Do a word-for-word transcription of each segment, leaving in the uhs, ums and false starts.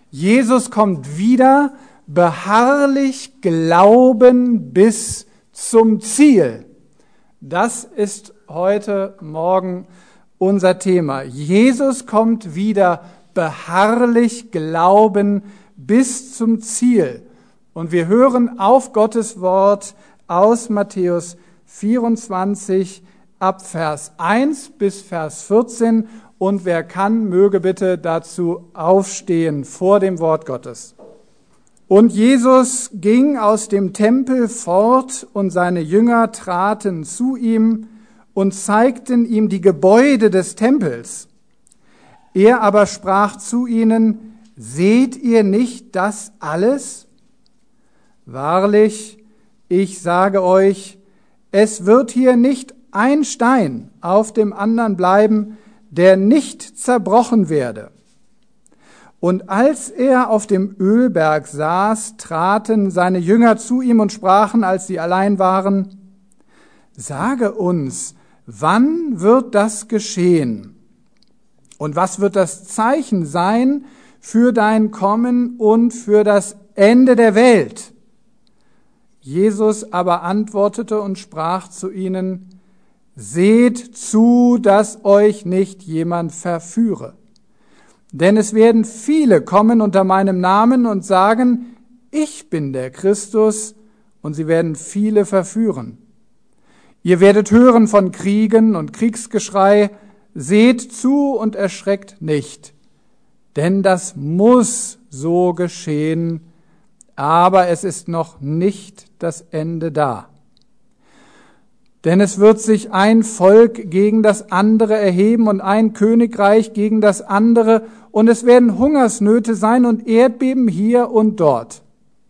Jesus kommt wieder, beharrlich glauben bis zum Ziel. Das ist heute Morgen unser Thema. Jesus kommt wieder, beharrlich glauben bis zum Ziel. Und wir hören auf Gottes Wort aus Matthäus vierundzwanzig ab Vers eins bis Vers vierzehn. Und wer kann, möge bitte dazu aufstehen vor dem Wort Gottes. Und Jesus ging aus dem Tempel fort, und seine Jünger traten zu ihm und zeigten ihm die Gebäude des Tempels. Er aber sprach zu ihnen: Seht ihr nicht das alles? Wahrlich, ich sage euch, es wird hier nicht ein Stein auf dem anderen bleiben, der nicht zerbrochen werde. Und als er auf dem Ölberg saß, traten seine Jünger zu ihm und sprachen, als sie allein waren: Sage uns, wann wird das geschehen? Und was wird das Zeichen sein für dein Kommen und für das Ende der Welt? Jesus aber antwortete und sprach zu ihnen: Seht zu, dass euch nicht jemand verführe. Denn es werden viele kommen unter meinem Namen und sagen, ich bin der Christus, und sie werden viele verführen. Ihr werdet hören von Kriegen und Kriegsgeschrei, seht zu und erschreckt nicht, denn das muss so geschehen, aber es ist noch nicht das Ende da. Denn es wird sich ein Volk gegen das andere erheben und ein Königreich gegen das andere, und es werden Hungersnöte sein und Erdbeben hier und dort.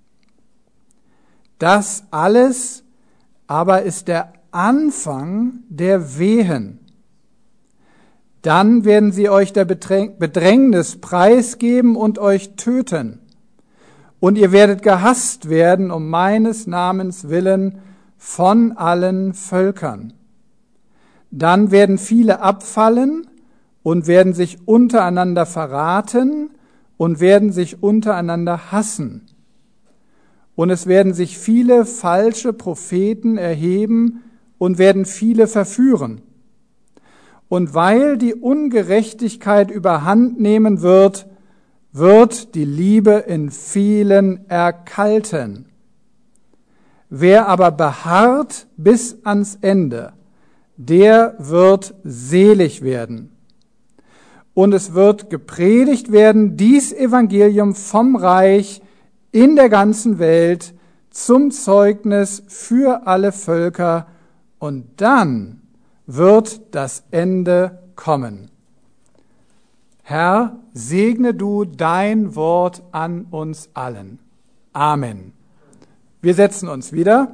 Das alles aber ist der Anfang der Wehen. Dann werden sie euch der Bedrängnis preisgeben und euch töten. Und ihr werdet gehasst werden um meines Namens willen von allen Völkern. Dann werden viele abfallen und werden sich untereinander verraten und werden sich untereinander hassen. Und es werden sich viele falsche Propheten erheben und werden viele verführen. Und weil die Ungerechtigkeit überhand nehmen wird, wird die Liebe in vielen erkalten. Wer aber beharrt bis ans Ende, der wird selig werden. Und es wird gepredigt werden, dies Evangelium vom Reich in der ganzen Welt zum Zeugnis für alle Völker, und dann wird das Ende kommen. Herr, segne du dein Wort an uns allen. Amen. Wir setzen uns wieder.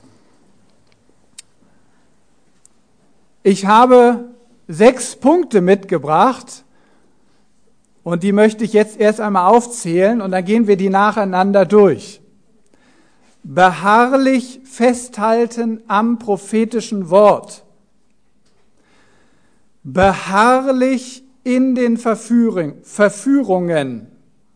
Ich habe sechs Punkte mitgebracht und die möchte ich jetzt erst einmal aufzählen und dann gehen wir die nacheinander durch. Beharrlich festhalten am prophetischen Wort. Beharrlich in den Verführungen.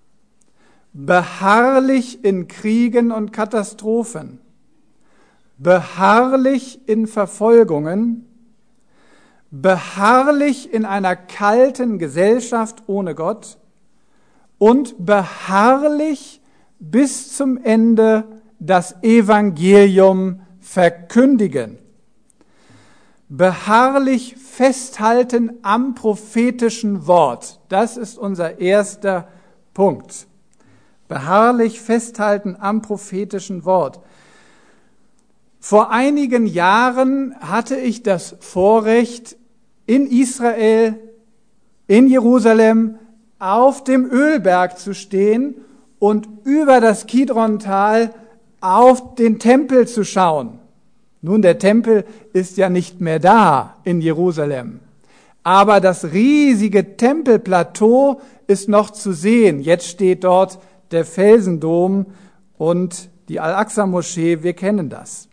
Beharrlich in Kriegen und Katastrophen, beharrlich in Verfolgungen, beharrlich in einer kalten Gesellschaft ohne Gott und beharrlich bis zum Ende das Evangelium verkündigen. Beharrlich festhalten am prophetischen Wort, das ist unser erster Punkt. Beharrlich festhalten am prophetischen Wort. Vor einigen Jahren hatte ich das Vorrecht, in Israel, in Jerusalem, auf dem Ölberg zu stehen und über das Kidron-Tal auf den Tempel zu schauen. Nun, der Tempel ist ja nicht mehr da in Jerusalem, aber das riesige Tempelplateau ist noch zu sehen. Jetzt steht dort der Felsendom und die Al-Aqsa-Moschee, wir kennen das.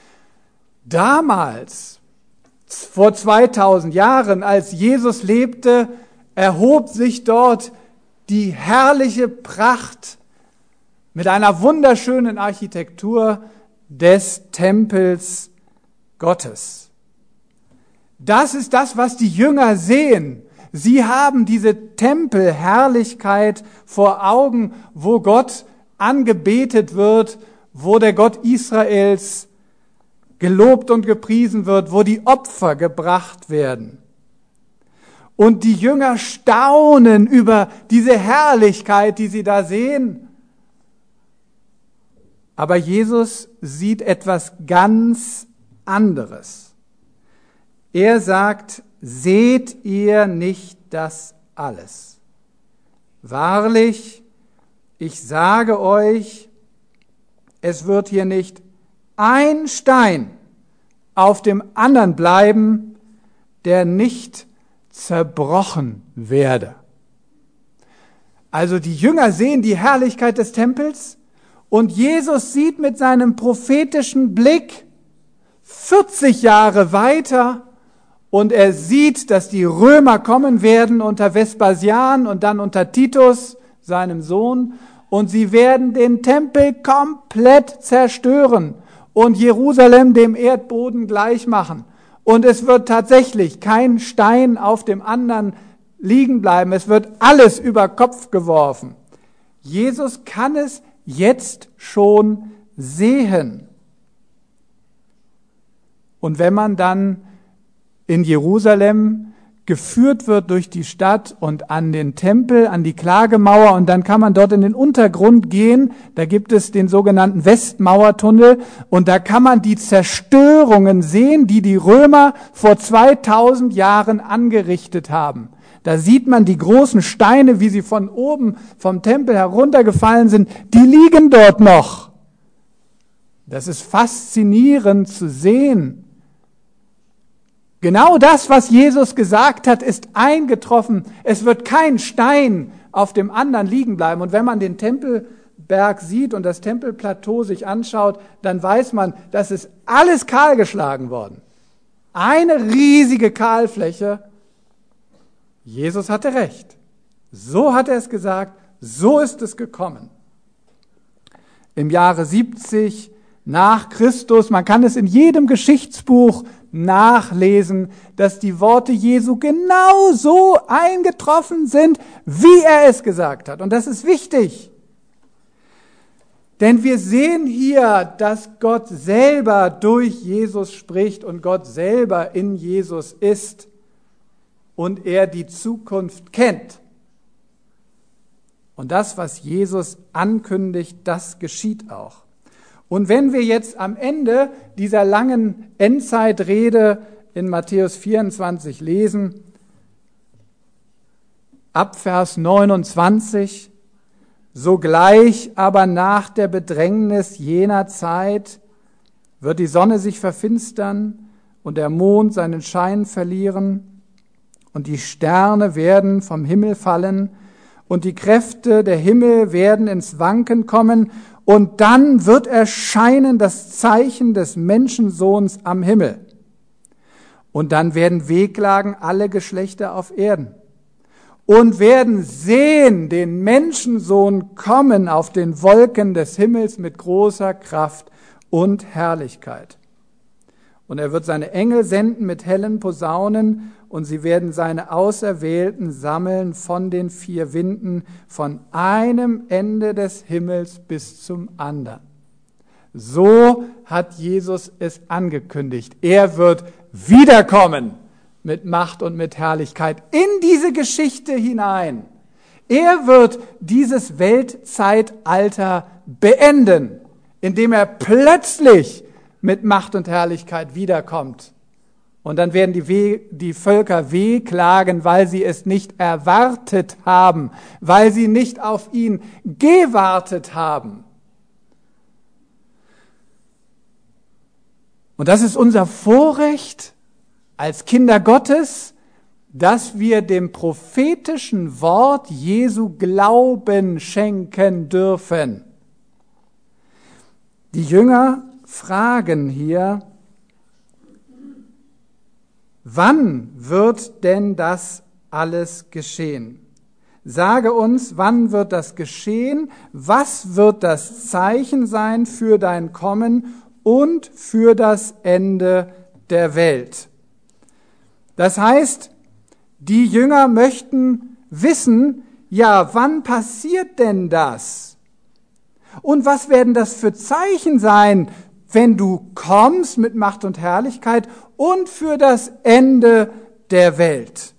Damals, vor zweitausend Jahren, als Jesus lebte, erhob sich dort die herrliche Pracht mit einer wunderschönen Architektur des Tempels Gottes. Das ist das, was die Jünger sehen. Sie haben diese Tempelherrlichkeit vor Augen, wo Gott angebetet wird, wo der Gott Israels gelobt und gepriesen wird, wo die Opfer gebracht werden. Und die Jünger staunen über diese Herrlichkeit, die sie da sehen. Aber Jesus sieht etwas ganz anderes. Er sagt, seht ihr nicht das alles? Wahrlich, ich sage euch, es wird hier nicht ein Stein auf dem anderen bleiben, der nicht zerbrochen werde. Also die Jünger sehen die Herrlichkeit des Tempels und Jesus sieht mit seinem prophetischen Blick vierzig Jahre weiter und er sieht, dass die Römer kommen werden unter Vespasian und dann unter Titus, seinem Sohn, und sie werden den Tempel komplett zerstören und Jerusalem dem Erdboden gleich machen. Und es wird tatsächlich kein Stein auf dem anderen liegen bleiben. Es wird alles über Kopf geworfen. Jesus kann es jetzt schon sehen. Und wenn man dann in Jerusalem geführt wird durch die Stadt und an den Tempel, an die Klagemauer, und dann kann man dort in den Untergrund gehen, da gibt es den sogenannten Westmauertunnel und da kann man die Zerstörungen sehen, die die Römer vor zweitausend Jahren angerichtet haben. Da sieht man die großen Steine, wie sie von oben vom Tempel heruntergefallen sind, die liegen dort noch. Das ist faszinierend zu sehen. Genau das, was Jesus gesagt hat, ist eingetroffen. Es wird kein Stein auf dem anderen liegen bleiben. Und wenn man den Tempelberg sieht und das Tempelplateau sich anschaut, dann weiß man, das ist alles kahlgeschlagen worden. Eine riesige Kahlfläche. Jesus hatte recht. So hat er es gesagt, so ist es gekommen. Im Jahre siebzig nach Christus, man kann es in jedem Geschichtsbuch nachlesen, dass die Worte Jesu genau so eingetroffen sind, wie er es gesagt hat. Und das ist wichtig. Denn wir sehen hier, dass Gott selber durch Jesus spricht und Gott selber in Jesus ist und er die Zukunft kennt. Und das, was Jesus ankündigt, das geschieht auch. Und wenn wir jetzt am Ende dieser langen Endzeitrede in Matthäus vierundzwanzig lesen, ab Vers neunundzwanzig, sogleich aber nach der Bedrängnis jener Zeit wird die Sonne sich verfinstern und der Mond seinen Schein verlieren und die Sterne werden vom Himmel fallen und die Kräfte der Himmel werden ins Wanken kommen. Und dann wird erscheinen das Zeichen des Menschensohns am Himmel. Und dann werden wehklagen alle Geschlechter auf Erden. Und werden sehen den Menschensohn kommen auf den Wolken des Himmels mit großer Kraft und Herrlichkeit. Und er wird seine Engel senden mit hellen Posaunen und sie werden seine Auserwählten sammeln von den vier Winden, von einem Ende des Himmels bis zum anderen. So hat Jesus es angekündigt. Er wird wiederkommen mit Macht und mit Herrlichkeit in diese Geschichte hinein. Er wird dieses Weltzeitalter beenden, indem er plötzlich mit Macht und Herrlichkeit wiederkommt. Und dann werden die, Weh, die Völker wehklagen, weil sie es nicht erwartet haben, weil sie nicht auf ihn gewartet haben. Und das ist unser Vorrecht als Kinder Gottes, dass wir dem prophetischen Wort Jesu Glauben schenken dürfen. Die Jünger fragen hier, wann wird denn das alles geschehen? Sage uns, wann wird das geschehen? Was wird das Zeichen sein für dein Kommen und für das Ende der Welt? Das heißt, die Jünger möchten wissen, ja, wann passiert denn das? Und was werden das für Zeichen sein, wenn du kommst mit Macht und Herrlichkeit und für das Ende der Welt?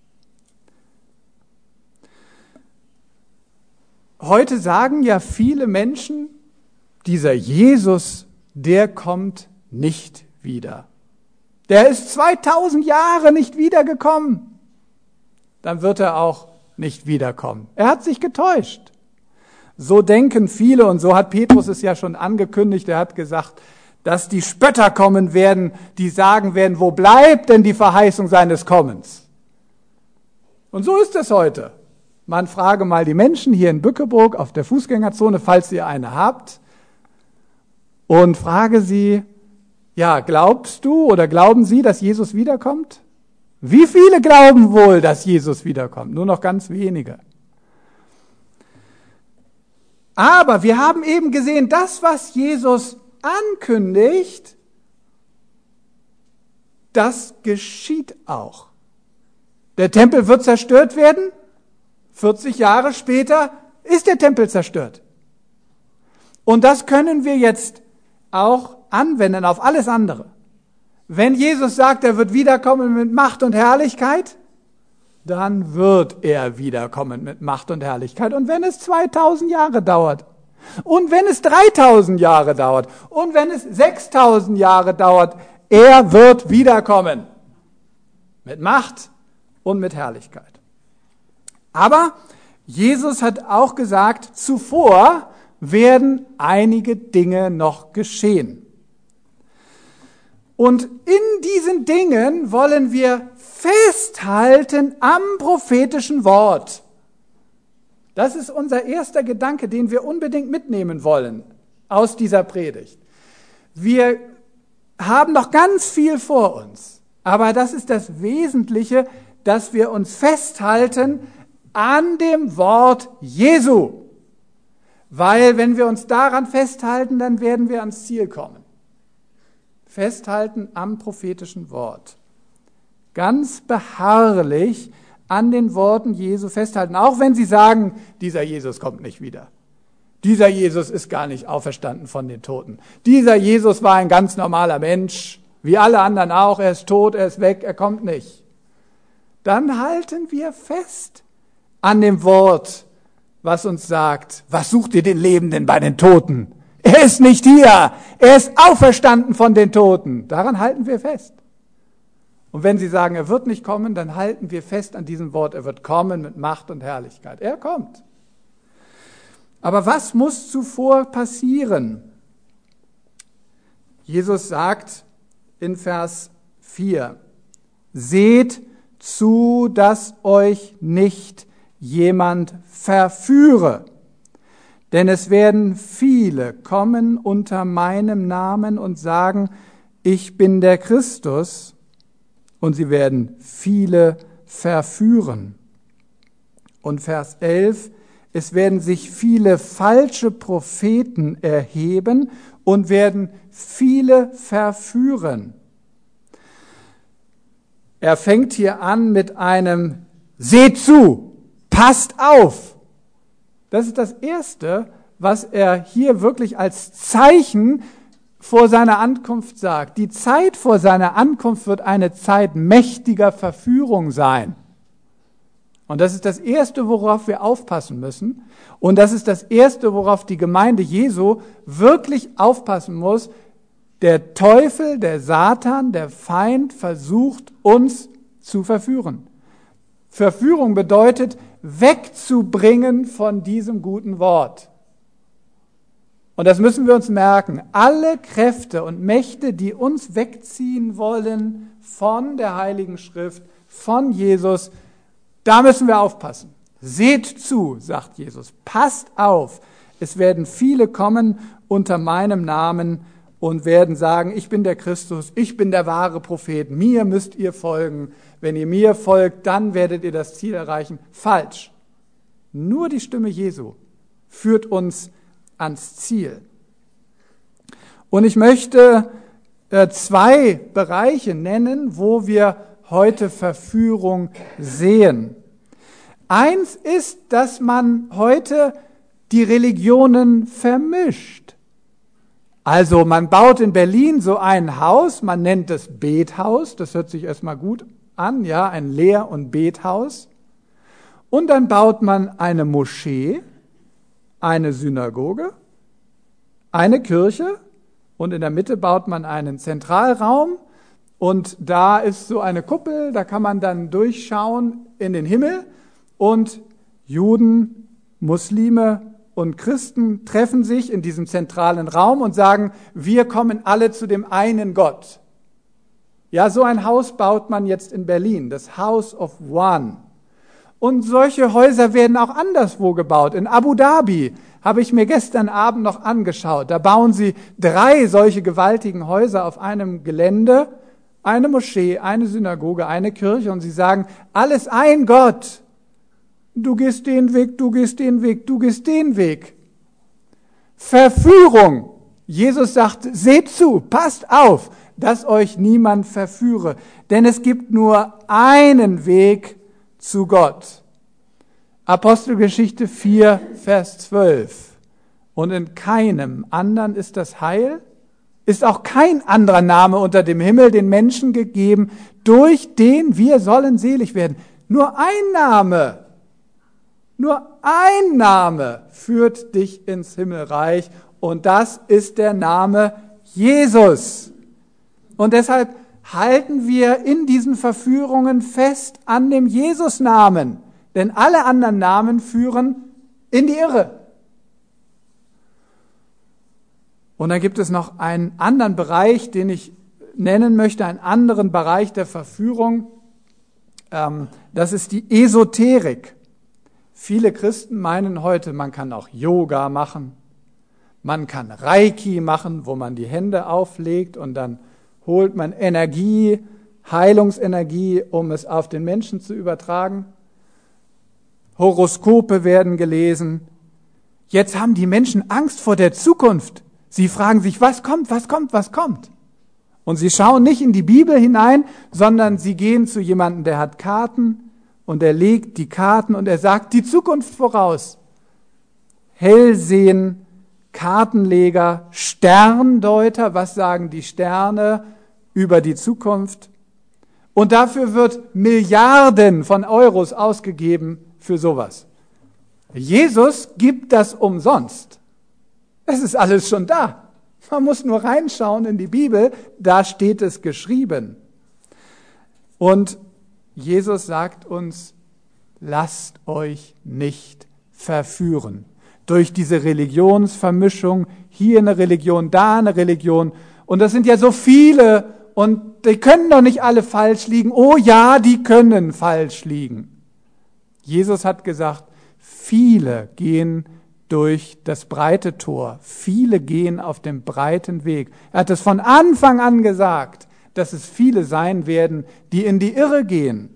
Heute sagen ja viele Menschen, dieser Jesus, der kommt nicht wieder. Der ist zweitausend Jahre nicht wiedergekommen. Dann wird er auch nicht wiederkommen. Er hat sich getäuscht. So denken viele und so hat Petrus es ja schon angekündigt. Er hat gesagt, dass die Spötter kommen werden, die sagen werden, wo bleibt denn die Verheißung seines Kommens? Und so ist es heute. Man frage mal die Menschen hier in Bückeburg auf der Fußgängerzone, falls ihr eine habt, und frage sie, ja, glaubst du oder glauben Sie, dass Jesus wiederkommt? Wie viele glauben wohl, dass Jesus wiederkommt? Nur noch ganz wenige. Aber wir haben eben gesehen, das, was Jesus ankündigt, das geschieht auch. Der Tempel wird zerstört werden. vierzig Jahre später ist der Tempel zerstört. Und das können wir jetzt auch anwenden auf alles andere. Wenn Jesus sagt, er wird wiederkommen mit Macht und Herrlichkeit, dann wird er wiederkommen mit Macht und Herrlichkeit. Und wenn es zweitausend Jahre dauert, und wenn es dreitausend Jahre dauert, und wenn es sechstausend Jahre dauert, er wird wiederkommen. Mit Macht und mit Herrlichkeit. Aber Jesus hat auch gesagt, zuvor werden einige Dinge noch geschehen. Und in diesen Dingen wollen wir festhalten am prophetischen Wort. Das ist unser erster Gedanke, den wir unbedingt mitnehmen wollen aus dieser Predigt. Wir haben noch ganz viel vor uns, aber das ist das Wesentliche, dass wir uns festhalten an dem Wort Jesu. Weil wenn wir uns daran festhalten, dann werden wir ans Ziel kommen. Festhalten am prophetischen Wort. Ganz beharrlich an den Worten Jesu festhalten, auch wenn sie sagen, dieser Jesus kommt nicht wieder. Dieser Jesus ist gar nicht auferstanden von den Toten. Dieser Jesus war ein ganz normaler Mensch, wie alle anderen auch. Er ist tot, er ist weg, er kommt nicht. Dann halten wir fest an dem Wort, was uns sagt, was sucht ihr den Lebenden bei den Toten? Er ist nicht hier, er ist auferstanden von den Toten. Daran halten wir fest. Und wenn Sie sagen, er wird nicht kommen, dann halten wir fest an diesem Wort, er wird kommen mit Macht und Herrlichkeit. Er kommt. Aber was muss zuvor passieren? Jesus sagt in Vers vier, seht zu, dass euch nicht jemand verführe. Denn es werden viele kommen unter meinem Namen und sagen, ich bin der Christus, und sie werden viele verführen. Und Vers elf, es werden sich viele falsche Propheten erheben und werden viele verführen. Er fängt hier an mit einem Seht zu, passt auf. Das ist das Erste, was er hier wirklich als Zeichen vor seiner Ankunft sagt. Die Zeit vor seiner Ankunft wird eine Zeit mächtiger Verführung sein. Und das ist das Erste, worauf wir aufpassen müssen. Und das ist das Erste, worauf die Gemeinde Jesu wirklich aufpassen muss. Der Teufel, der Satan, der Feind versucht, uns zu verführen. Verführung bedeutet, wegzubringen von diesem guten Wort. Und das müssen wir uns merken. Alle Kräfte und Mächte, die uns wegziehen wollen von der Heiligen Schrift, von Jesus, da müssen wir aufpassen. Seht zu, sagt Jesus, passt auf. Es werden viele kommen unter meinem Namen und werden sagen, ich bin der Christus, ich bin der wahre Prophet, mir müsst ihr folgen. Wenn ihr mir folgt, dann werdet ihr das Ziel erreichen. Falsch. Nur die Stimme Jesu führt uns ans Ziel. Und ich möchte äh, zwei Bereiche nennen, wo wir heute Verführung sehen. Eins ist, dass man heute die Religionen vermischt. Also man baut in Berlin so ein Haus, man nennt es Bethaus, das hört sich erstmal gut an, ja, ein Lehr- und Bethaus. Und dann baut man eine Moschee, eine Synagoge, eine Kirche und in der Mitte baut man einen Zentralraum und da ist so eine Kuppel, da kann man dann durchschauen in den Himmel und Juden, Muslime und Christen treffen sich in diesem zentralen Raum und sagen, wir kommen alle zu dem einen Gott. Ja, so ein Haus baut man jetzt in Berlin, das House of One. Und solche Häuser werden auch anderswo gebaut. In Abu Dhabi habe ich mir gestern Abend noch angeschaut. Da bauen sie drei solche gewaltigen Häuser auf einem Gelände, eine Moschee, eine Synagoge, eine Kirche und sie sagen, alles ein Gott. Du gehst den Weg, du gehst den Weg, du gehst den Weg. Verführung. Jesus sagt, seht zu, passt auf, dass euch niemand verführe. Denn es gibt nur einen Weg zu Gott. Apostelgeschichte vier, Vers zwölf. Und in keinem anderen ist das Heil, ist auch kein anderer Name unter dem Himmel den Menschen gegeben, durch den wir sollen selig werden. Nur ein Name. Nur ein Name führt dich ins Himmelreich und das ist der Name Jesus. Und deshalb halten wir in diesen Verführungen fest an dem Jesus-Namen, denn alle anderen Namen führen in die Irre. Und dann gibt es noch einen anderen Bereich, den ich nennen möchte, einen anderen Bereich der Verführung. Das ist die Esoterik. Viele Christen meinen heute, man kann auch Yoga machen, man kann Reiki machen, wo man die Hände auflegt und dann holt man Energie, Heilungsenergie, um es auf den Menschen zu übertragen. Horoskope werden gelesen. Jetzt haben die Menschen Angst vor der Zukunft. Sie fragen sich, was kommt, was kommt, was kommt? Und sie schauen nicht in die Bibel hinein, sondern sie gehen zu jemandem, der hat Karten, und er legt die Karten und er sagt die Zukunft voraus. Hellsehen, Kartenleger, Sterndeuter, was sagen die Sterne über die Zukunft? Und dafür wird Milliarden von Euros ausgegeben für sowas. Jesus gibt das umsonst. Es ist alles schon da. Man muss nur reinschauen in die Bibel, da steht es geschrieben. Und Jesus sagt uns, lasst euch nicht verführen durch diese Religionsvermischung, hier eine Religion, da eine Religion. Und das sind ja so viele und die können doch nicht alle falsch liegen. Oh ja, die können falsch liegen. Jesus hat gesagt, viele gehen durch das breite Tor, viele gehen auf dem breiten Weg. Er hat es von Anfang an gesagt, dass es viele sein werden, die in die Irre gehen.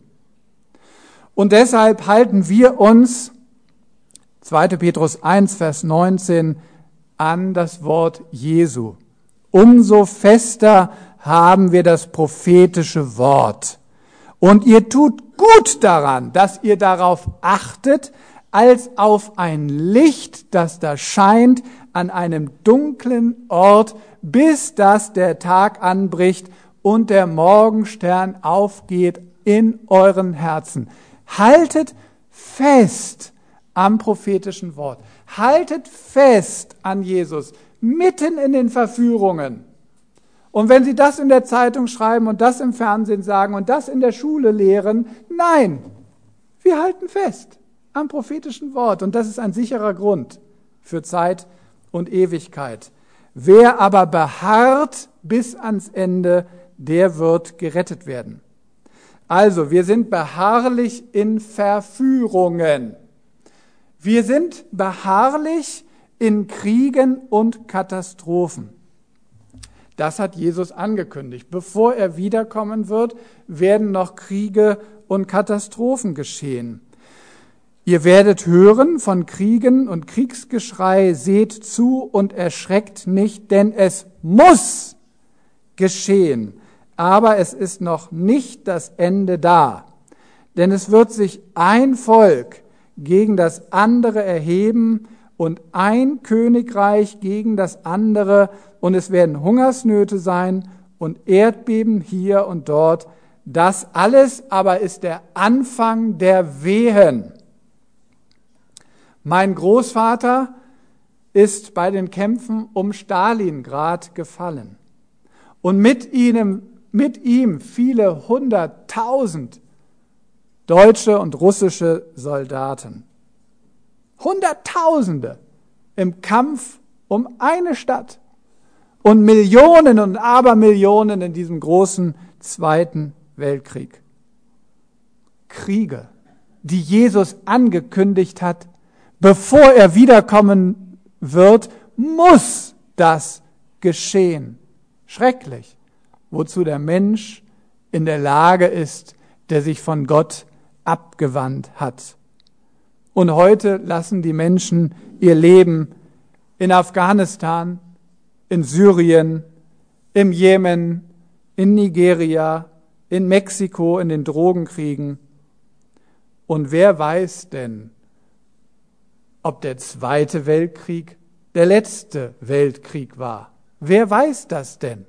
Und deshalb halten wir uns, zweiter Petrus eins, Vers neunzehn, an das Wort Jesu. Umso fester haben wir das prophetische Wort. Und ihr tut gut daran, dass ihr darauf achtet, als auf ein Licht, das da scheint an einem dunklen Ort, bis dass der Tag anbricht und der Morgenstern aufgeht in euren Herzen. Haltet fest am prophetischen Wort. Haltet fest an Jesus, mitten in den Verführungen. Und wenn Sie das in der Zeitung schreiben und das im Fernsehen sagen und das in der Schule lehren, nein, wir halten fest am prophetischen Wort. Und das ist ein sicherer Grund für Zeit und Ewigkeit. Wer aber beharrt bis ans Ende, der wird gerettet werden. Also, wir sind beharrlich in Verführungen. Wir sind beharrlich in Kriegen und Katastrophen. Das hat Jesus angekündigt. Bevor er wiederkommen wird, werden noch Kriege und Katastrophen geschehen. Ihr werdet hören von Kriegen und Kriegsgeschrei, seht zu und erschreckt nicht, denn es muss geschehen. Aber es ist noch nicht das Ende da. Denn es wird sich ein Volk gegen das andere erheben und ein Königreich gegen das andere, und es werden Hungersnöte sein und Erdbeben hier und dort. Das alles aber ist der Anfang der Wehen. Mein Großvater ist bei den Kämpfen um Stalingrad gefallen. Und mit ihm, mit ihm viele hunderttausend deutsche und russische Soldaten. Hunderttausende im Kampf um eine Stadt. Und Millionen und Abermillionen in diesem großen Zweiten Weltkrieg. Kriege, die Jesus angekündigt hat, bevor er wiederkommen wird, muss das geschehen. Schrecklich, wozu der Mensch in der Lage ist, der sich von Gott abgewandt hat. Und heute lassen die Menschen ihr Leben in Afghanistan, in Syrien, im Jemen, in Nigeria, in Mexiko, in den Drogenkriegen. Und wer weiß denn, ob der Zweite Weltkrieg der letzte Weltkrieg war? Wer weiß das denn?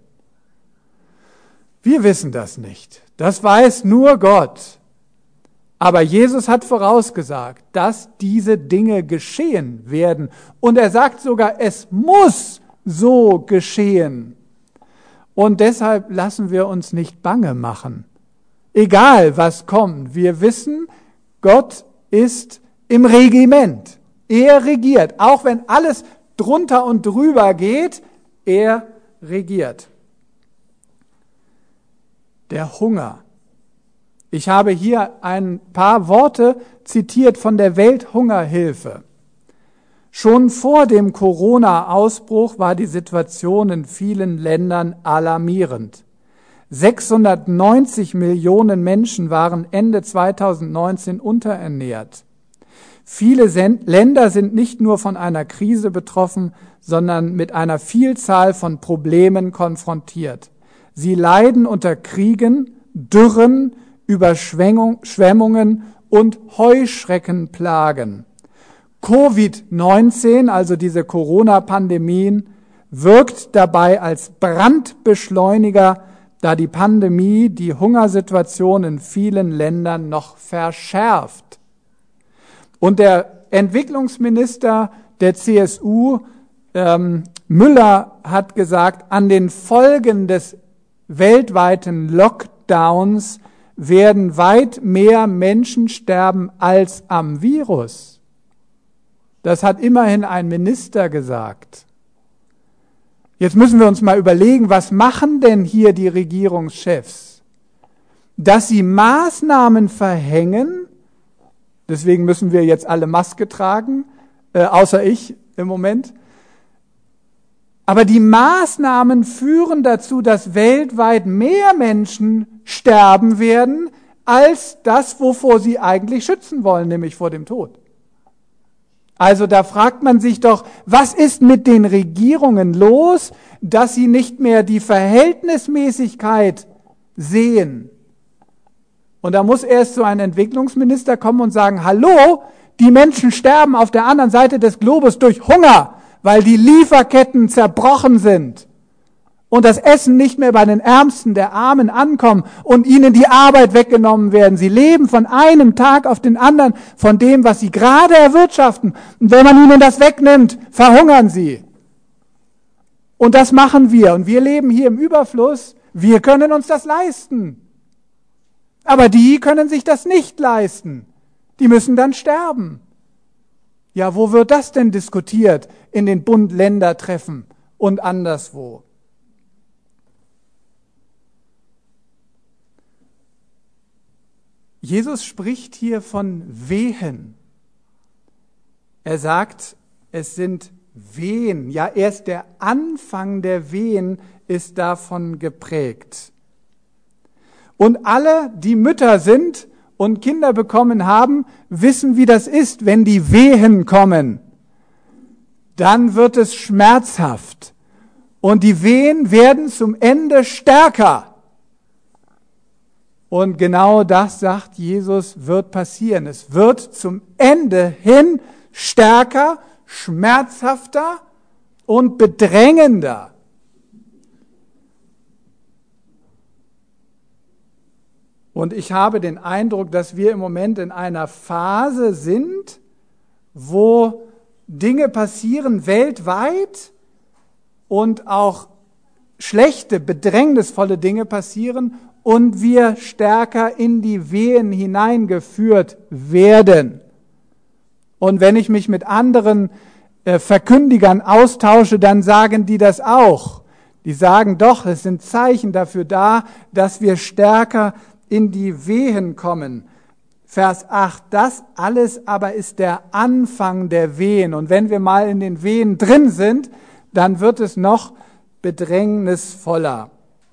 Wir wissen das nicht. Das weiß nur Gott. Aber Jesus hat vorausgesagt, dass diese Dinge geschehen werden. Und er sagt sogar, es muss so geschehen. Und deshalb lassen wir uns nicht bange machen. Egal, was kommt. Wir wissen, Gott ist im Regiment. Er regiert. Auch wenn alles drunter und drüber geht, er regiert. Der Hunger. Ich habe hier ein paar Worte zitiert von der Welthungerhilfe. Schon vor dem Corona-Ausbruch war die Situation in vielen Ländern alarmierend. sechshundertneunzig Millionen Menschen waren Ende zweitausendneunzehn unterernährt. Viele Länder sind nicht nur von einer Krise betroffen, sondern mit einer Vielzahl von Problemen konfrontiert. Sie leiden unter Kriegen, Dürren, Überschwemmungen und Heuschreckenplagen. Covid neunzehn, also diese Corona-Pandemien, wirkt dabei als Brandbeschleuniger, da die Pandemie die Hungersituation in vielen Ländern noch verschärft. Und der Entwicklungsminister der C S U, ähm, Müller, hat gesagt, an den Folgen des weltweiten Lockdowns werden weit mehr Menschen sterben als am Virus. Das hat immerhin ein Minister gesagt. Jetzt müssen wir uns mal überlegen, was machen denn hier die Regierungschefs? Dass sie Maßnahmen verhängen, deswegen müssen wir jetzt alle Maske tragen, äh, außer ich im Moment. Aber die Maßnahmen führen dazu, dass weltweit mehr Menschen sterben werden, als das, wovor sie eigentlich schützen wollen, nämlich vor dem Tod. Also da fragt man sich doch, was ist mit den Regierungen los, dass sie nicht mehr die Verhältnismäßigkeit sehen? Und da muss erst so ein Entwicklungsminister kommen und sagen, hallo, die Menschen sterben auf der anderen Seite des Globus durch Hunger, weil die Lieferketten zerbrochen sind und das Essen nicht mehr bei den Ärmsten der Armen ankommt und ihnen die Arbeit weggenommen werden. Sie leben von einem Tag auf den anderen von dem, was sie gerade erwirtschaften. Und wenn man ihnen das wegnimmt, verhungern sie. Und das machen wir. Und wir leben hier im Überfluss. Wir können uns das leisten. Aber die können sich das nicht leisten. Die müssen dann sterben. Ja, wo wird das denn diskutiert? In den Bund-Länder-Treffen und anderswo. Jesus spricht hier von Wehen. Er sagt, es sind Wehen. Ja, erst der Anfang der Wehen ist davon geprägt. Und alle, die Mütter sind und Kinder bekommen haben, wissen, wie das ist, wenn die Wehen kommen. Dann wird es schmerzhaft und die Wehen werden zum Ende stärker. Und genau das, sagt Jesus, wird passieren. Es wird zum Ende hin stärker, schmerzhafter und bedrängender. Und ich habe den Eindruck, dass wir im Moment in einer Phase sind, wo Dinge passieren weltweit und auch schlechte, bedrängnisvolle Dinge passieren und wir stärker in die Wehen hineingeführt werden. Und wenn ich mich mit anderen äh, Verkündigern austausche, dann sagen die das auch. Die sagen doch, es sind Zeichen dafür da, dass wir stärker in die Wehen kommen. Vers acht, das alles aber ist der Anfang der Wehen. Und wenn wir mal in den Wehen drin sind, dann wird es noch bedrängnisvoller.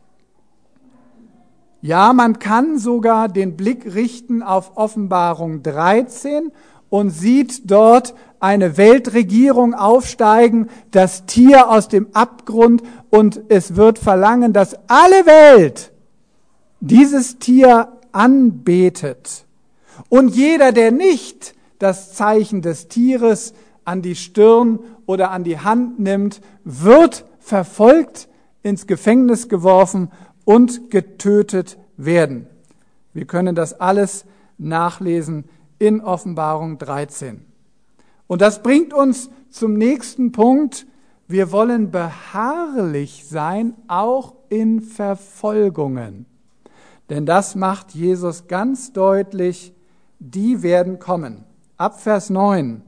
Ja, man kann sogar den Blick richten auf Offenbarung dreizehn und sieht dort eine Weltregierung aufsteigen, das Tier aus dem Abgrund, und es wird verlangen, dass alle Welt dieses Tier anbetet. Und jeder, der nicht das Zeichen des Tieres an die Stirn oder an die Hand nimmt, wird verfolgt, ins Gefängnis geworfen und getötet werden. Wir können das alles nachlesen in Offenbarung dreizehn. Und das bringt uns zum nächsten Punkt. Wir wollen beharrlich sein, auch in Verfolgungen. Denn das macht Jesus ganz deutlich, die werden kommen. Ab Vers neun.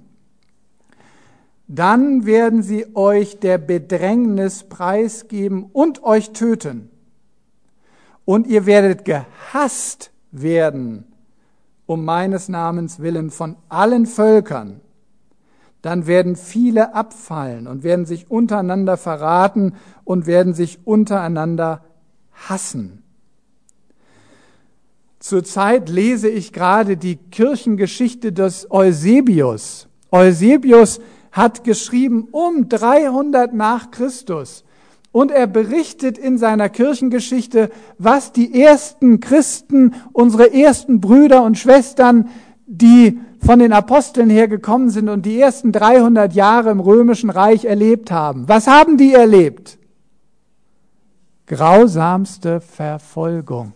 Dann werden sie euch der Bedrängnis preisgeben und euch töten. Und ihr werdet gehasst werden, um meines Namens willen, von allen Völkern. Dann werden viele abfallen und werden sich untereinander verraten und werden sich untereinander hassen. Zurzeit lese ich gerade die Kirchengeschichte des Eusebius. Eusebius hat geschrieben um dreihundert nach Christus. Und er berichtet in seiner Kirchengeschichte, was die ersten Christen, unsere ersten Brüder und Schwestern, die von den Aposteln her gekommen sind und die ersten dreihundert Jahre im Römischen Reich erlebt haben. Was haben die erlebt? Grausamste Verfolgung.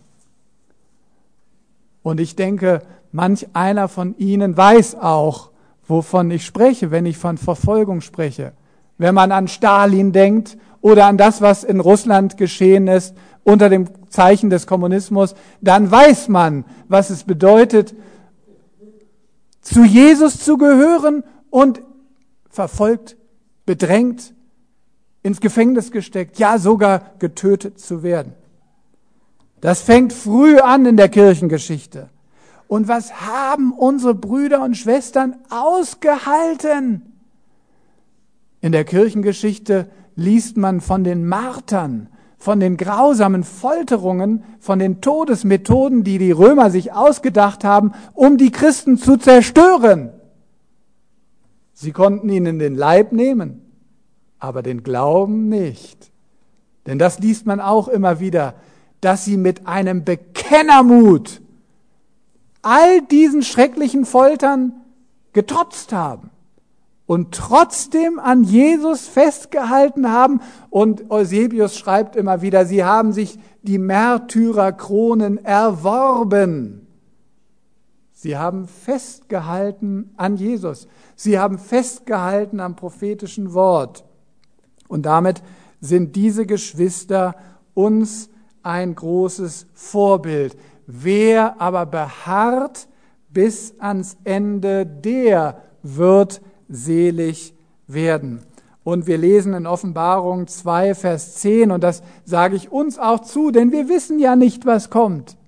Und ich denke, manch einer von Ihnen weiß auch, wovon ich spreche, wenn ich von Verfolgung spreche. Wenn man an Stalin denkt oder an das, was in Russland geschehen ist unter dem Zeichen des Kommunismus, dann weiß man, was es bedeutet, zu Jesus zu gehören und verfolgt, bedrängt, ins Gefängnis gesteckt, ja sogar getötet zu werden. Das fängt früh an in der Kirchengeschichte. Und was haben unsere Brüder und Schwestern ausgehalten? In der Kirchengeschichte liest man von den Martern, von den grausamen Folterungen, von den Todesmethoden, die die Römer sich ausgedacht haben, um die Christen zu zerstören. Sie konnten ihnen den Leib nehmen, aber den Glauben nicht. Denn das liest man auch immer wieder, dass sie mit einem Bekennermut all diesen schrecklichen Foltern getrotzt haben und trotzdem an Jesus festgehalten haben. Und Eusebius schreibt immer wieder, sie haben sich die Märtyrerkronen erworben. Sie haben festgehalten an Jesus. Sie haben festgehalten am prophetischen Wort. Und damit sind diese Geschwister uns ein großes Vorbild. Wer aber beharrt bis ans Ende, der wird selig werden. Und wir lesen in Offenbarung zwei, Vers zehn, und das sage ich uns auch zu, denn wir wissen ja nicht, was kommt.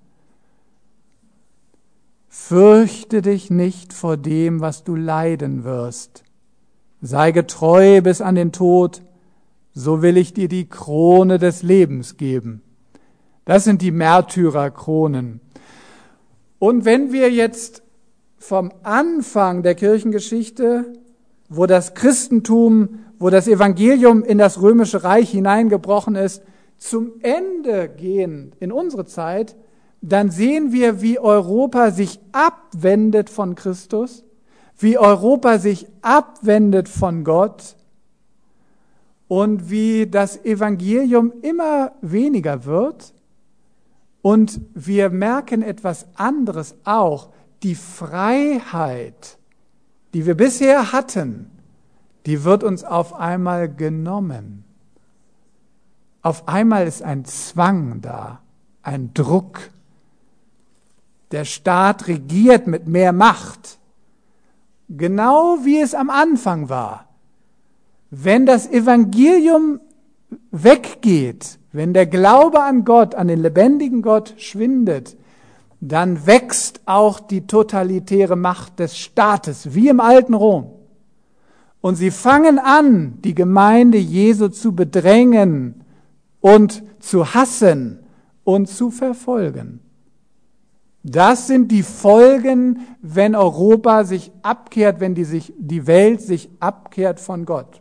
Fürchte dich nicht vor dem, was du leiden wirst. Sei getreu bis an den Tod, so will ich dir die Krone des Lebens geben. Das sind die Märtyrerkronen. Und wenn wir jetzt vom Anfang der Kirchengeschichte, wo das Christentum, wo das Evangelium in das römische Reich hineingebrochen ist, zum Ende gehen in unsere Zeit, dann sehen wir, wie Europa sich abwendet von Christus, wie Europa sich abwendet von Gott und wie das Evangelium immer weniger wird. Und wir merken etwas anderes auch. Die Freiheit, die wir bisher hatten, die wird uns auf einmal genommen. Auf einmal ist ein Zwang da, ein Druck. Der Staat regiert mit mehr Macht. Genau wie es am Anfang war. Wenn das Evangelium weggeht, wenn der Glaube an Gott, an den lebendigen Gott schwindet, dann wächst auch die totalitäre Macht des Staates, wie im alten Rom. Und sie fangen an, die Gemeinde Jesu zu bedrängen und zu hassen und zu verfolgen. Das sind die Folgen, wenn Europa sich abkehrt, wenn die, sich, die Welt sich abkehrt von Gott.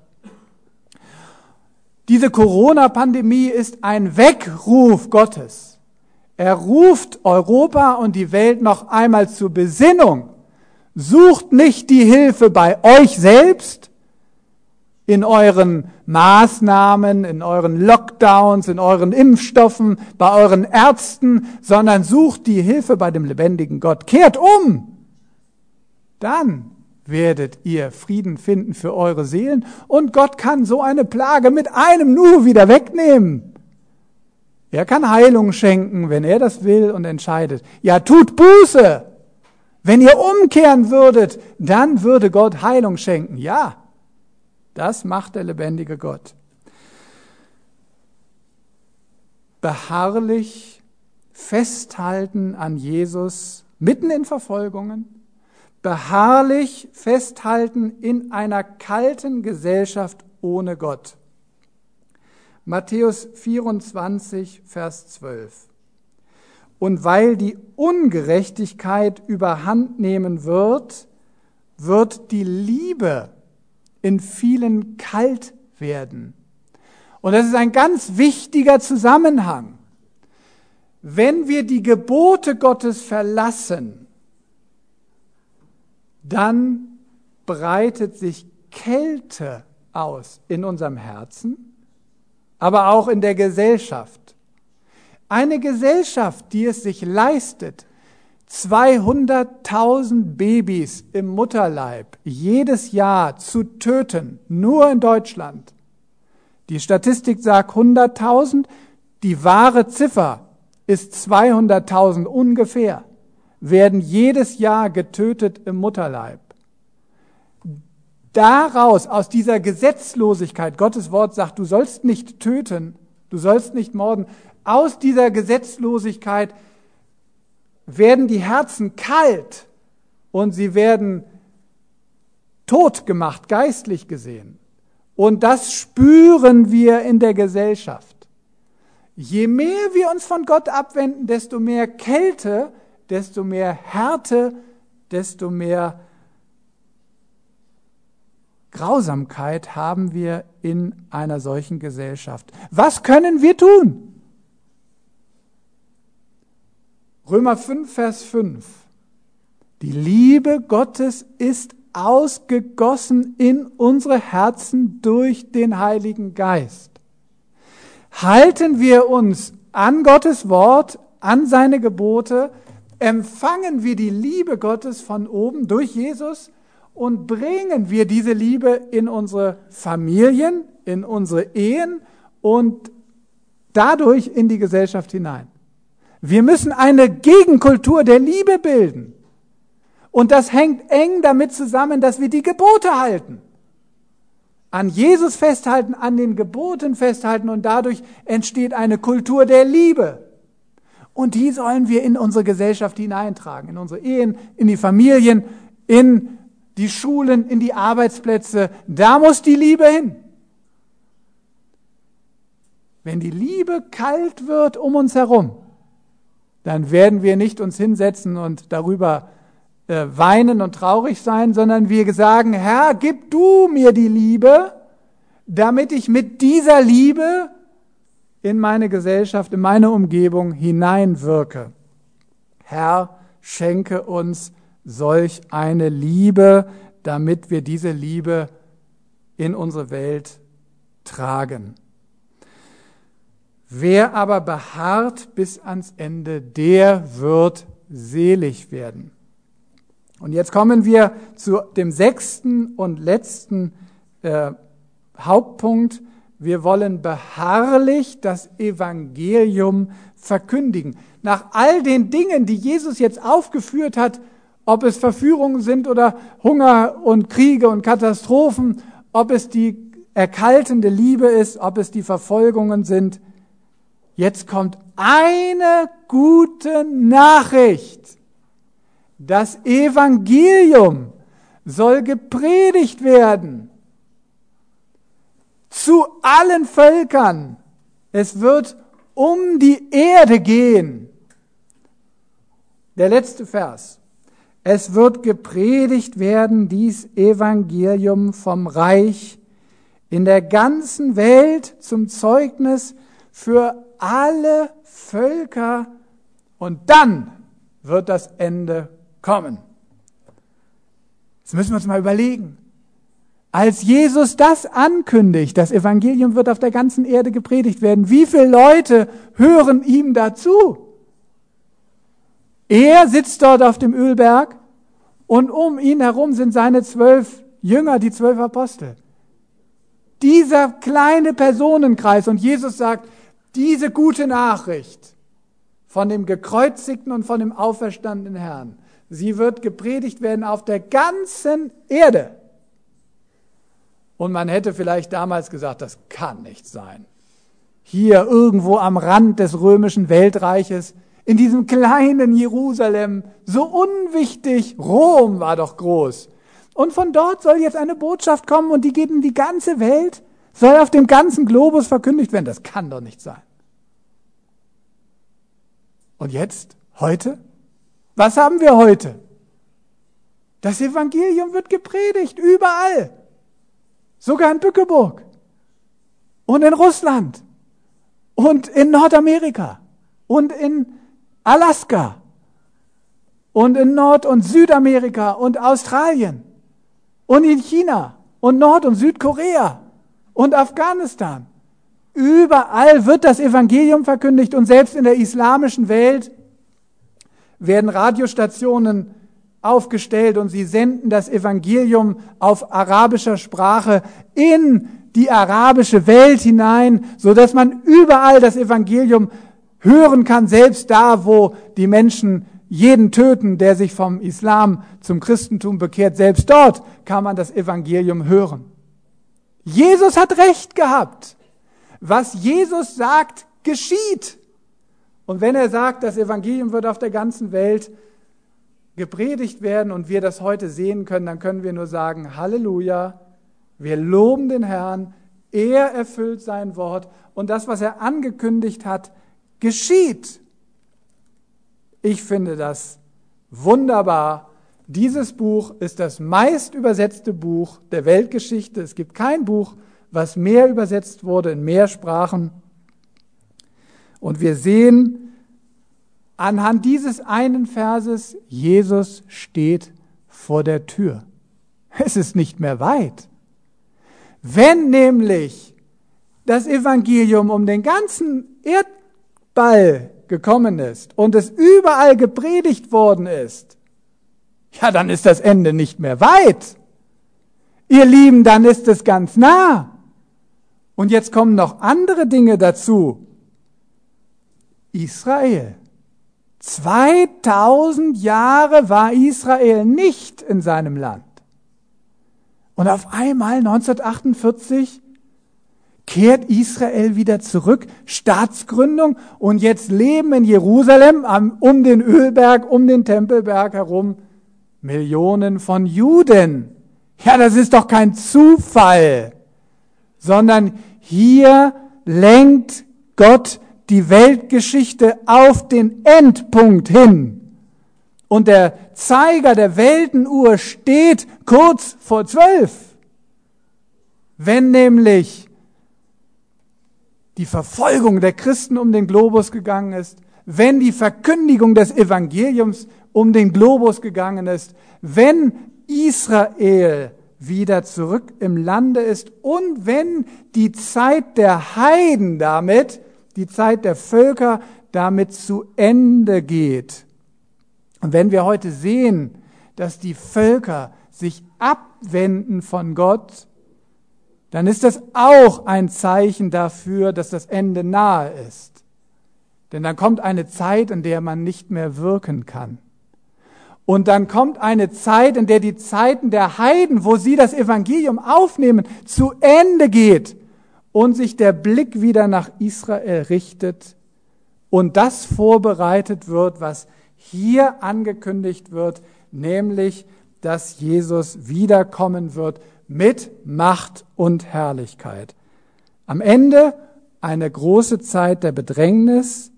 Diese Corona-Pandemie ist ein Weckruf Gottes. Er ruft Europa und die Welt noch einmal zur Besinnung. Sucht nicht die Hilfe bei euch selbst, in euren Maßnahmen, in euren Lockdowns, in euren Impfstoffen, bei euren Ärzten, sondern sucht die Hilfe bei dem lebendigen Gott. Kehrt um! Dann werdet ihr Frieden finden für eure Seelen und Gott kann so eine Plage mit einem Nu wieder wegnehmen. Er kann Heilung schenken, wenn er das will und entscheidet. Ja, tut Buße! Wenn ihr umkehren würdet, dann würde Gott Heilung schenken. Ja, das macht der lebendige Gott. Beharrlich festhalten an Jesus mitten in Verfolgungen, beharrlich festhalten in einer kalten Gesellschaft ohne Gott. Matthäus vierundzwanzig, Vers zwölf. Und weil die Ungerechtigkeit überhand nehmen wird, wird die Liebe in vielen kalt werden. Und das ist ein ganz wichtiger Zusammenhang. Wenn wir die Gebote Gottes verlassen, dann breitet sich Kälte aus in unserem Herzen, aber auch in der Gesellschaft. Eine Gesellschaft, die es sich leistet, zweihunderttausend Babys im Mutterleib jedes Jahr zu töten, nur in Deutschland. Die Statistik sagt hunderttausend, die wahre Ziffer ist zweihunderttausend ungefähr, werden jedes Jahr getötet im Mutterleib. Daraus, aus dieser Gesetzlosigkeit, Gottes Wort sagt, du sollst nicht töten, du sollst nicht morden, aus dieser Gesetzlosigkeit werden die Herzen kalt und sie werden tot gemacht, geistlich gesehen. Und das spüren wir in der Gesellschaft. Je mehr wir uns von Gott abwenden, desto mehr Kälte, desto mehr Härte, desto mehr Grausamkeit haben wir in einer solchen Gesellschaft. Was können wir tun? Römer fünf, Vers fünf. Die Liebe Gottes ist ausgegossen in unsere Herzen durch den Heiligen Geist. Halten wir uns an Gottes Wort, an seine Gebote, empfangen wir die Liebe Gottes von oben durch Jesus und bringen wir diese Liebe in unsere Familien, in unsere Ehen und dadurch in die Gesellschaft hinein. Wir müssen eine Gegenkultur der Liebe bilden. Und das hängt eng damit zusammen, dass wir die Gebote halten. An Jesus festhalten, an den Geboten festhalten und dadurch entsteht eine Kultur der Liebe. Und die sollen wir in unsere Gesellschaft hineintragen, in unsere Ehen, in die Familien, in die Schulen, in die Arbeitsplätze. Da muss die Liebe hin. Wenn die Liebe kalt wird um uns herum, dann werden wir nicht uns hinsetzen und darüber äh, weinen und traurig sein, sondern wir sagen, Herr, gib du mir die Liebe, damit ich mit dieser Liebe in meine Gesellschaft, in meine Umgebung hineinwirke. Herr, schenke uns solch eine Liebe, damit wir diese Liebe in unsere Welt tragen. Wer aber beharrt bis ans Ende, der wird selig werden. Und jetzt kommen wir zu dem sechsten und letzten äh, Hauptpunkt. Wir wollen beharrlich das Evangelium verkündigen. Nach all den Dingen, die Jesus jetzt aufgeführt hat, ob es Verführungen sind oder Hunger und Kriege und Katastrophen, ob es die erkaltende Liebe ist, ob es die Verfolgungen sind, jetzt kommt eine gute Nachricht. Das Evangelium soll gepredigt werden zu allen Völkern. Es wird um die Erde gehen. Der letzte Vers. Es wird gepredigt werden, dies Evangelium vom Reich in der ganzen Welt zum Zeugnis für alle Völker, und dann wird das Ende kommen. Jetzt müssen wir uns mal überlegen. Als Jesus das ankündigt, das Evangelium wird auf der ganzen Erde gepredigt werden, wie viele Leute hören ihm dazu? Er sitzt dort auf dem Ölberg und um ihn herum sind seine zwölf Jünger, die zwölf Apostel. Dieser kleine Personenkreis, und Jesus sagt, diese gute Nachricht von dem gekreuzigten und von dem auferstandenen Herrn, sie wird gepredigt werden auf der ganzen Erde. Und man hätte vielleicht damals gesagt, das kann nicht sein. Hier irgendwo am Rand des römischen Weltreiches, in diesem kleinen Jerusalem, so unwichtig, Rom war doch groß. Und von dort soll jetzt eine Botschaft kommen und die geht in die ganze Welt, soll auf dem ganzen Globus verkündigt werden. Das kann doch nicht sein. Und jetzt, heute? Was haben wir heute? Das Evangelium wird gepredigt, überall. Sogar in Bückeburg und in Russland und in Nordamerika und in Alaska und in Nord- und Südamerika und Australien und in China und Nord- und Südkorea und Afghanistan. Überall wird das Evangelium verkündigt, und selbst in der islamischen Welt werden Radiostationen aufgestellt und sie senden das Evangelium auf arabischer Sprache in die arabische Welt hinein, so dass man überall das Evangelium hören kann, selbst da, wo die Menschen jeden töten, der sich vom Islam zum Christentum bekehrt. Selbst dort kann man das Evangelium hören. Jesus hat recht gehabt. Was Jesus sagt, geschieht. Und wenn er sagt, das Evangelium wird auf der ganzen Welt gepredigt werden und wir das heute sehen können, dann können wir nur sagen, Halleluja, wir loben den Herrn, er erfüllt sein Wort und das, was er angekündigt hat, geschieht. Ich finde das wunderbar. Dieses Buch ist das meist übersetzte Buch der Weltgeschichte. Es gibt kein Buch, was mehr übersetzt wurde in mehr Sprachen. Und wir sehen anhand dieses einen Verses, Jesus steht vor der Tür. Es ist nicht mehr weit. Wenn nämlich das Evangelium um den ganzen Erdball gekommen ist und es überall gepredigt worden ist, ja, dann ist das Ende nicht mehr weit. Ihr Lieben, dann ist es ganz nah. Und jetzt kommen noch andere Dinge dazu. Israel. zweitausend Jahre war Israel nicht in seinem Land. Und auf einmal neunzehnhundertachtundvierzig kehrt Israel wieder zurück, Staatsgründung, und jetzt leben in Jerusalem um den Ölberg, um den Tempelberg herum Millionen von Juden. Ja, das ist doch kein Zufall, sondern hier lenkt Gott die Weltgeschichte auf den Endpunkt hin. Und der Zeiger der Weltenuhr steht kurz vor zwölf. Wenn nämlich die Verfolgung der Christen um den Globus gegangen ist, wenn die Verkündigung des Evangeliums um den Globus gegangen ist, wenn Israel wieder zurück im Lande ist und wenn die Zeit der Heiden damit, die Zeit der Völker damit zu Ende geht. Und wenn wir heute sehen, dass die Völker sich abwenden von Gott, dann ist das auch ein Zeichen dafür, dass das Ende nahe ist. Denn dann kommt eine Zeit, in der man nicht mehr wirken kann. Und dann kommt eine Zeit, in der die Zeiten der Heiden, wo sie das Evangelium aufnehmen, zu Ende geht und sich der Blick wieder nach Israel richtet und das vorbereitet wird, was hier angekündigt wird, nämlich, dass Jesus wiederkommen wird mit Macht und Herrlichkeit. Am Ende eine große Zeit der Bedrängnis.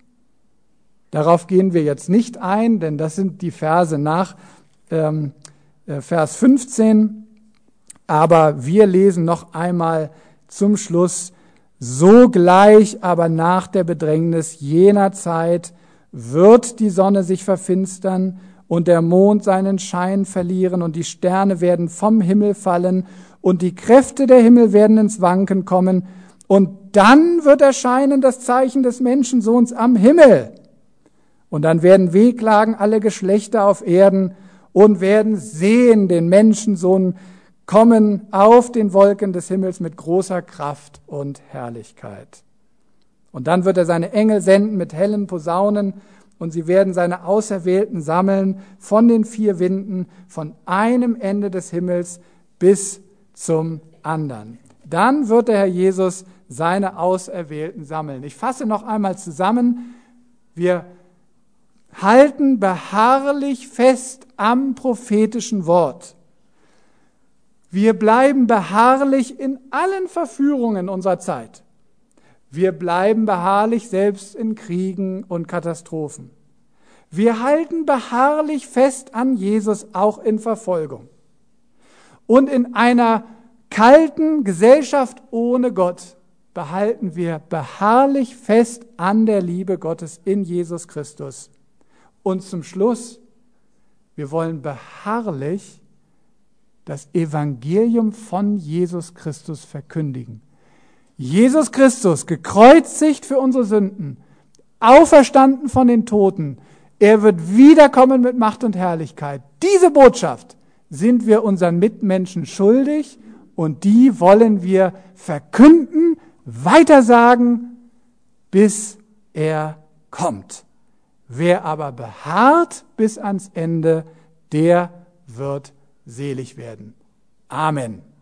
Darauf gehen wir jetzt nicht ein, denn das sind die Verse nach ähm, Vers fünfzehn. Aber wir lesen noch einmal zum Schluss: Sogleich aber nach der Bedrängnis jener Zeit wird die Sonne sich verfinstern und der Mond seinen Schein verlieren und die Sterne werden vom Himmel fallen und die Kräfte der Himmel werden ins Wanken kommen und dann wird erscheinen das Zeichen des Menschensohns am Himmel. Und dann werden wehklagen alle Geschlechter auf Erden und werden sehen den Menschensohn kommen auf den Wolken des Himmels mit großer Kraft und Herrlichkeit. Und dann wird er seine Engel senden mit hellen Posaunen und sie werden seine Auserwählten sammeln von den vier Winden, von einem Ende des Himmels bis zum anderen. Dann wird der Herr Jesus seine Auserwählten sammeln. Ich fasse noch einmal zusammen. Wir halten beharrlich fest am prophetischen Wort. Wir bleiben beharrlich in allen Verführungen unserer Zeit. Wir bleiben beharrlich selbst in Kriegen und Katastrophen. Wir halten beharrlich fest an Jesus, auch in Verfolgung. Und in einer kalten Gesellschaft ohne Gott behalten wir beharrlich fest an der Liebe Gottes in Jesus Christus. Und zum Schluss, wir wollen beharrlich das Evangelium von Jesus Christus verkündigen. Jesus Christus, gekreuzigt für unsere Sünden, auferstanden von den Toten, er wird wiederkommen mit Macht und Herrlichkeit. Diese Botschaft sind wir unseren Mitmenschen schuldig und die wollen wir verkünden, weitersagen, bis er kommt. Wer aber beharrt bis ans Ende, der wird selig werden. Amen.